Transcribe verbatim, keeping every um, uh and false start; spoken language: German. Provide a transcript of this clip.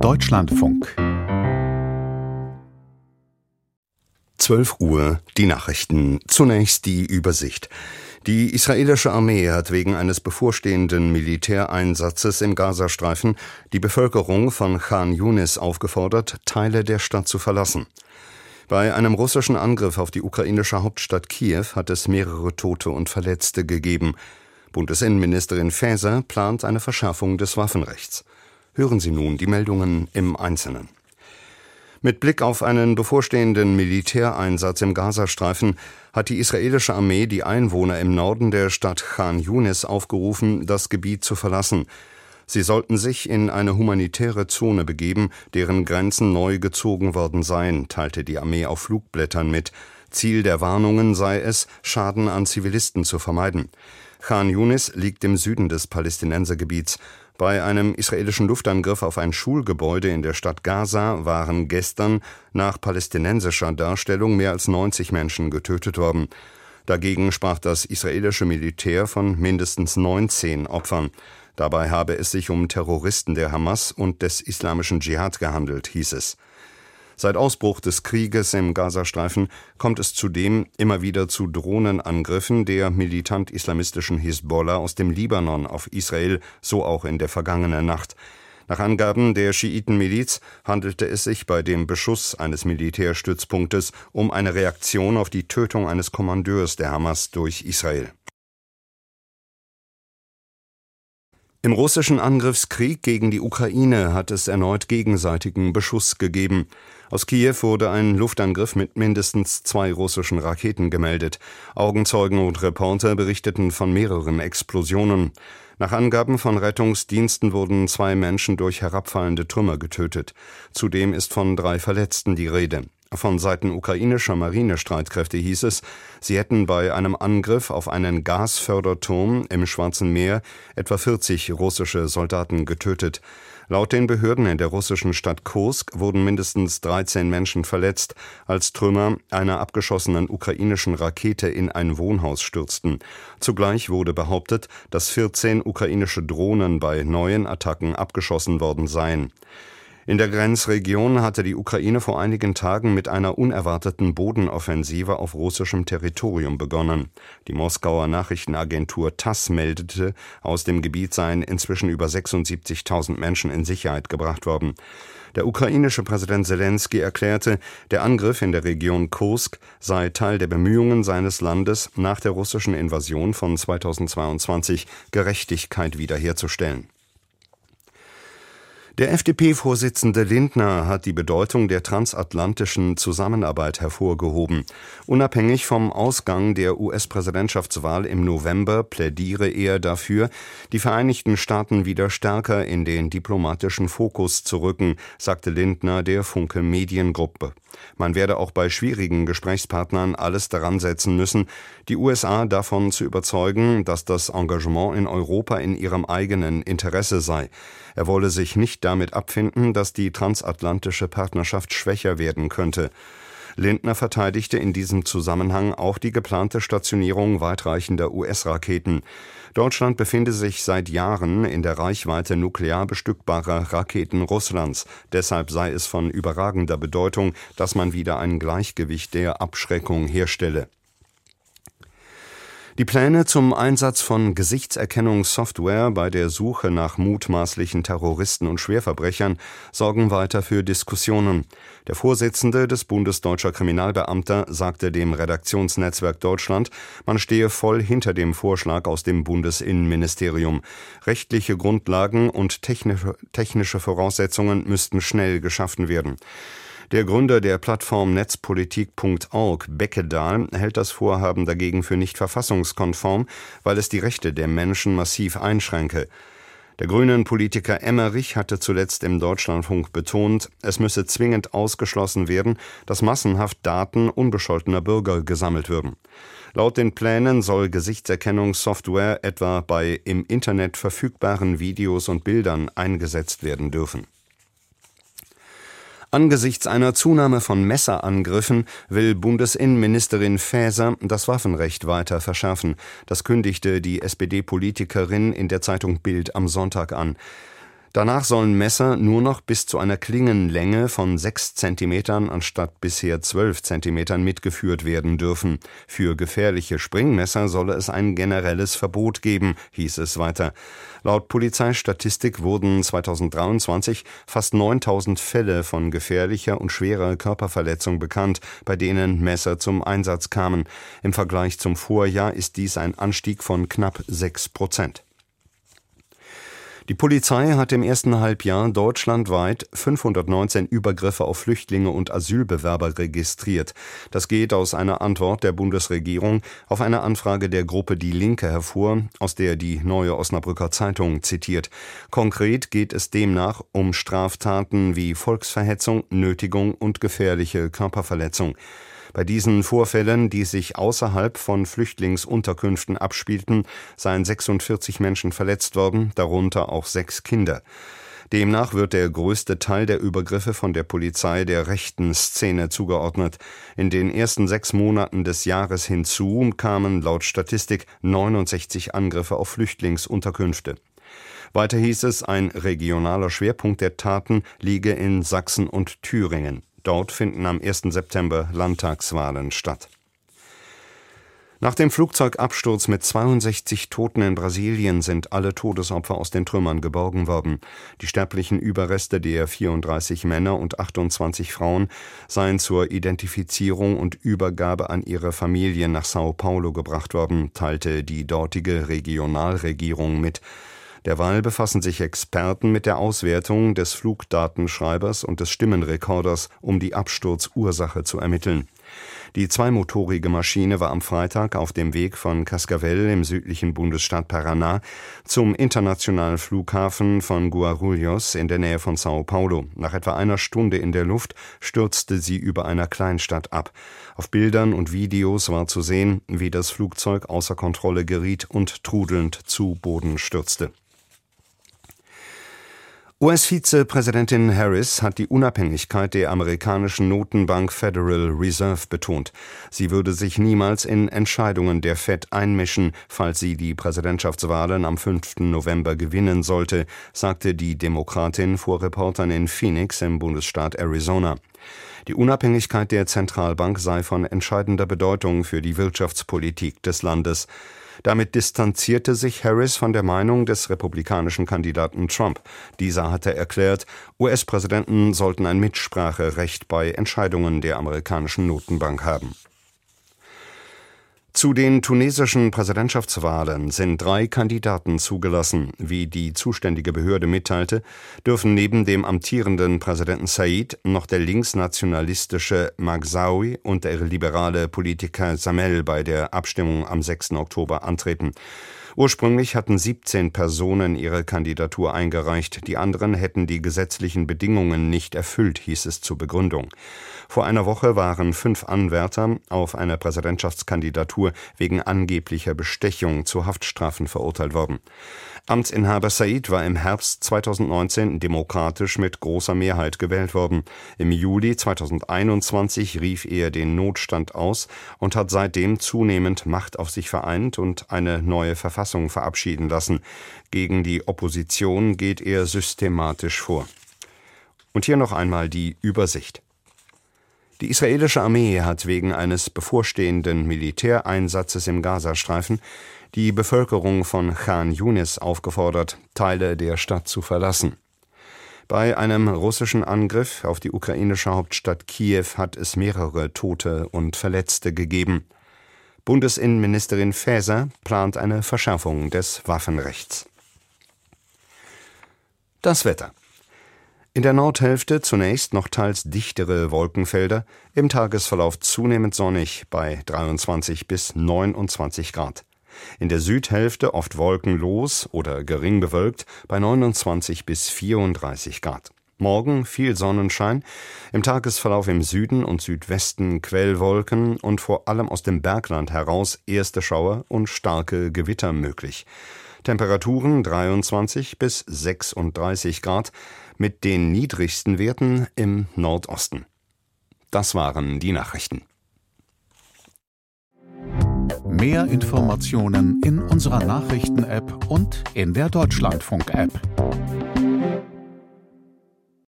Deutschlandfunk. zwölf Uhr, die Nachrichten. Zunächst die Übersicht. Die israelische Armee hat wegen eines bevorstehenden Militäreinsatzes im Gazastreifen die Bevölkerung von Khan Yunis aufgefordert, Teile der Stadt zu verlassen. Bei einem russischen Angriff auf die ukrainische Hauptstadt Kiew hat es mehrere Tote und Verletzte gegeben. Bundesinnenministerin Faeser plant eine Verschärfung des Waffenrechts. Hören Sie nun die Meldungen im Einzelnen. Mit Blick auf einen bevorstehenden Militäreinsatz im Gazastreifen hat die israelische Armee die Einwohner im Norden der Stadt Khan Yunis aufgerufen, das Gebiet zu verlassen. Sie sollten sich in eine humanitäre Zone begeben, deren Grenzen neu gezogen worden seien, teilte die Armee auf Flugblättern mit. Ziel der Warnungen sei es, Schaden an Zivilisten zu vermeiden. Khan Yunis liegt im Süden des Palästinensergebiets. Bei einem israelischen Luftangriff auf ein Schulgebäude in der Stadt Gaza waren gestern nach palästinensischer Darstellung mehr als neunzig Menschen getötet worden. Dagegen sprach das israelische Militär von mindestens neunzehn Opfern. Dabei habe es sich um Terroristen der Hamas und des islamischen Dschihad gehandelt, hieß es. Seit Ausbruch des Krieges im Gazastreifen kommt es zudem immer wieder zu Drohnenangriffen der militant-islamistischen Hisbollah aus dem Libanon auf Israel, so auch in der vergangenen Nacht. Nach Angaben der Schiitenmiliz handelte es sich bei dem Beschuss eines Militärstützpunktes um eine Reaktion auf die Tötung eines Kommandeurs der Hamas durch Israel. Im russischen Angriffskrieg gegen die Ukraine hat es erneut gegenseitigen Beschuss gegeben. Aus Kiew wurde ein Luftangriff mit mindestens zwei russischen Raketen gemeldet. Augenzeugen und Reporter berichteten von mehreren Explosionen. Nach Angaben von Rettungsdiensten wurden zwei Menschen durch herabfallende Trümmer getötet. Zudem ist von drei Verletzten die Rede. Von Seiten ukrainischer Marinestreitkräfte hieß es, sie hätten bei einem Angriff auf einen Gasförderturm im Schwarzen Meer etwa vierzig russische Soldaten getötet. Laut den Behörden in der russischen Stadt Kursk wurden mindestens dreizehn Menschen verletzt, als Trümmer einer abgeschossenen ukrainischen Rakete in ein Wohnhaus stürzten. Zugleich wurde behauptet, dass vierzehn ukrainische Drohnen bei neuen Attacken abgeschossen worden seien. In der Grenzregion hatte die Ukraine vor einigen Tagen mit einer unerwarteten Bodenoffensive auf russischem Territorium begonnen. Die Moskauer Nachrichtenagentur TASS meldete, aus dem Gebiet seien inzwischen über sechsundsiebzigtausend Menschen in Sicherheit gebracht worden. Der ukrainische Präsident Selenskyj erklärte, der Angriff in der Region Kursk sei Teil der Bemühungen seines Landes, nach der russischen Invasion von zweitausendzweiundzwanzig Gerechtigkeit wiederherzustellen. Der F D P-Vorsitzende Lindner hat die Bedeutung der transatlantischen Zusammenarbeit hervorgehoben. Unabhängig vom Ausgang der U S-Präsidentschaftswahl im November plädiere er dafür, die Vereinigten Staaten wieder stärker in den diplomatischen Fokus zu rücken, sagte Lindner der Funke Mediengruppe. Man werde auch bei schwierigen Gesprächspartnern alles daran setzen müssen, die U S A davon zu überzeugen, dass das Engagement in Europa in ihrem eigenen Interesse sei. Er wolle sich nicht damit abfinden, dass die transatlantische Partnerschaft schwächer werden könnte. Lindner verteidigte in diesem Zusammenhang auch die geplante Stationierung weitreichender U S-Raketen. Deutschland befinde sich seit Jahren in der Reichweite nuklear bestückbarer Raketen Russlands. Deshalb sei es von überragender Bedeutung, dass man wieder ein Gleichgewicht der Abschreckung herstelle. Die Pläne zum Einsatz von Gesichtserkennungssoftware bei der Suche nach mutmaßlichen Terroristen und Schwerverbrechern sorgen weiter für Diskussionen. Der Vorsitzende des Bundes Deutscher Kriminalbeamter sagte dem Redaktionsnetzwerk Deutschland, man stehe voll hinter dem Vorschlag aus dem Bundesinnenministerium. Rechtliche Grundlagen und technische Voraussetzungen müssten schnell geschaffen werden. Der Gründer der Plattform netzpolitik punkt org, Beckedahl, hält das Vorhaben dagegen für nicht verfassungskonform, weil es die Rechte der Menschen massiv einschränke. Der Grünen-Politiker Emmerich hatte zuletzt im Deutschlandfunk betont, es müsse zwingend ausgeschlossen werden, dass massenhaft Daten unbescholtener Bürger gesammelt würden. Laut den Plänen soll Gesichtserkennungssoftware etwa bei im Internet verfügbaren Videos und Bildern eingesetzt werden dürfen. Angesichts einer Zunahme von Messerangriffen will Bundesinnenministerin Faeser das Waffenrecht weiter verschärfen. Das kündigte die S P D-Politikerin in der Zeitung Bild am Sonntag an. Danach sollen Messer nur noch bis zu einer Klingenlänge von sechs Zentimetern anstatt bisher zwölf Zentimetern mitgeführt werden dürfen. Für gefährliche Springmesser solle es ein generelles Verbot geben, hieß es weiter. Laut Polizeistatistik wurden zweitausenddreiundzwanzig fast neuntausend Fälle von gefährlicher und schwerer Körperverletzung bekannt, bei denen Messer zum Einsatz kamen. Im Vergleich zum Vorjahr ist dies ein Anstieg von knapp sechs Prozent. Die Polizei hat im ersten Halbjahr deutschlandweit fünfhundertneunzehn Übergriffe auf Flüchtlinge und Asylbewerber registriert. Das geht aus einer Antwort der Bundesregierung auf eine Anfrage der Gruppe Die Linke hervor, aus der die Neue Osnabrücker Zeitung zitiert. Konkret geht es demnach um Straftaten wie Volksverhetzung, Nötigung und gefährliche Körperverletzung. Bei diesen Vorfällen, die sich außerhalb von Flüchtlingsunterkünften abspielten, seien sechsundvierzig Menschen verletzt worden, darunter auch sechs Kinder. Demnach wird der größte Teil der Übergriffe von der Polizei der rechten Szene zugeordnet. In den ersten sechs Monaten des Jahres hinzu kamen laut Statistik neunundsechzig Angriffe auf Flüchtlingsunterkünfte. Weiter hieß es, ein regionaler Schwerpunkt der Taten liege in Sachsen und Thüringen. Dort finden am ersten September Landtagswahlen statt. Nach dem Flugzeugabsturz mit zweiundsechzig Toten in Brasilien sind alle Todesopfer aus den Trümmern geborgen worden. Die sterblichen Überreste der vierunddreißig Männer und achtundzwanzig Frauen seien zur Identifizierung und Übergabe an ihre Familien nach Sao Paulo gebracht worden, teilte die dortige Regionalregierung mit. Derweil befassen sich Experten mit der Auswertung des Flugdatenschreibers und des Stimmenrekorders, um die Absturzursache zu ermitteln. Die zweimotorige Maschine war am Freitag auf dem Weg von Cascavel im südlichen Bundesstaat Paraná zum internationalen Flughafen von Guarulhos in der Nähe von Sao Paulo. Nach etwa einer Stunde in der Luft stürzte sie über einer Kleinstadt ab. Auf Bildern und Videos war zu sehen, wie das Flugzeug außer Kontrolle geriet und trudelnd zu Boden stürzte. U S-Vizepräsidentin Harris hat die Unabhängigkeit der amerikanischen Notenbank Federal Reserve betont. Sie würde sich niemals in Entscheidungen der Fed einmischen, falls sie die Präsidentschaftswahlen am fünften November gewinnen sollte, sagte die Demokratin vor Reportern in Phoenix im Bundesstaat Arizona. Die Unabhängigkeit der Zentralbank sei von entscheidender Bedeutung für die Wirtschaftspolitik des Landes. Damit distanzierte sich Harris von der Meinung des republikanischen Kandidaten Trump. Dieser hatte erklärt, U S-Präsidenten sollten ein Mitspracherecht bei Entscheidungen der amerikanischen Notenbank haben. Zu den tunesischen Präsidentschaftswahlen sind drei Kandidaten zugelassen. Wie die zuständige Behörde mitteilte, dürfen neben dem amtierenden Präsidenten Said noch der linksnationalistische Magsawi und der liberale Politiker Samel bei der Abstimmung am sechsten Oktober antreten. Ursprünglich hatten siebzehn Personen ihre Kandidatur eingereicht. Die anderen hätten die gesetzlichen Bedingungen nicht erfüllt, hieß es zur Begründung. Vor einer Woche waren fünf Anwärter auf eine Präsidentschaftskandidatur wegen angeblicher Bestechung zu Haftstrafen verurteilt worden. Amtsinhaber Said war im Herbst zweitausendneunzehn demokratisch mit großer Mehrheit gewählt worden. Im Juli zweitausendeinundzwanzig rief er den Notstand aus und hat seitdem zunehmend Macht auf sich vereint und eine neue Verfassung verabschieden lassen. Gegen die Opposition geht er systematisch vor. Und hier noch einmal die Übersicht. Die israelische Armee hat wegen eines bevorstehenden Militäreinsatzes im Gazastreifen die Bevölkerung von Khan Yunis aufgefordert, Teile der Stadt zu verlassen. Bei einem russischen Angriff auf die ukrainische Hauptstadt Kiew hat es mehrere Tote und Verletzte gegeben. Bundesinnenministerin Faeser plant eine Verschärfung des Waffenrechts. Das Wetter. In der Nordhälfte zunächst noch teils dichtere Wolkenfelder, im Tagesverlauf zunehmend sonnig bei dreiundzwanzig bis neunundzwanzig Grad. In der Südhälfte oft wolkenlos oder gering bewölkt bei neunundzwanzig bis vierunddreißig Grad. Morgen viel Sonnenschein, im Tagesverlauf im Süden und Südwesten Quellwolken und vor allem aus dem Bergland heraus erste Schauer und starke Gewitter möglich. Temperaturen dreiundzwanzig bis sechsunddreißig Grad, mit den niedrigsten Werten im Nordosten. Das waren die Nachrichten. Mehr Informationen in unserer Nachrichten-App und in der Deutschlandfunk-App.